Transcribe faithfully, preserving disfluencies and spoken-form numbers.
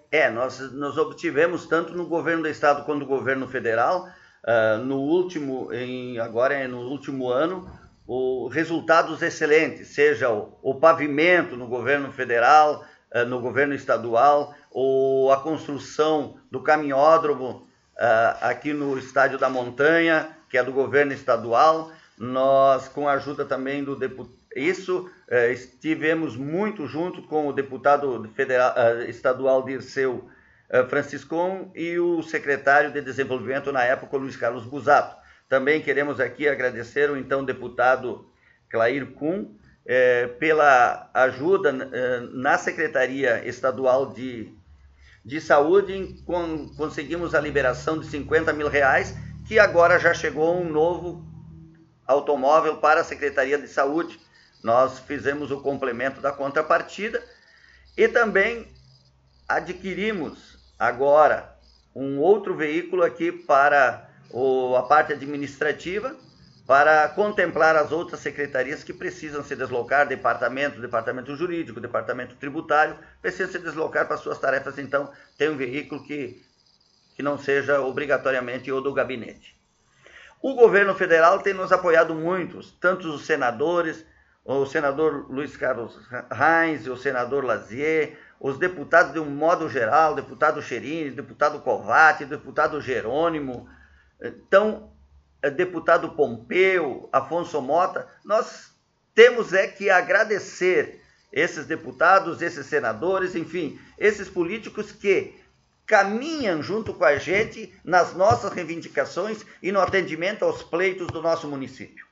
É, nós, nós obtivemos, tanto no governo do estado quanto no governo federal, uh, no último, em, agora é no último ano, o, resultados excelentes, seja o, o pavimento no governo federal, uh, no governo estadual, ou a construção do caminhódromo uh, aqui no Estádio da Montanha, que é do governo estadual. Nós, com a ajuda também do deputado, isso, eh, estivemos muito junto com o deputado federal, eh, estadual Dirceu eh, Franciscon e o secretário de Desenvolvimento na época, Luiz Carlos Busato. Também queremos aqui agradecer o então deputado Clair Kuhn eh, pela ajuda eh, na Secretaria Estadual de, de Saúde, em, com, conseguimos a liberação de cinquenta mil reais, que agora já chegou um novo automóvel para a Secretaria de Saúde. Nós fizemos o complemento da contrapartida e também adquirimos agora um outro veículo aqui para o, a parte administrativa, para contemplar as outras secretarias que precisam se deslocar, departamento, departamento jurídico, departamento tributário, precisam se deslocar para suas tarefas, então tem um veículo que, que não seja obrigatoriamente o do gabinete. O governo federal tem nos apoiado muito, tanto os senadores, o senador Luiz Carlos Reis, o senador Lazier, os deputados de um modo geral, deputado Cherini, deputado Covatti, deputado Jerônimo, então, deputado Pompeu, Afonso Mota. Nós temos é que agradecer esses deputados, esses senadores, enfim, esses políticos que caminham junto com a gente nas nossas reivindicações e no atendimento aos pleitos do nosso município.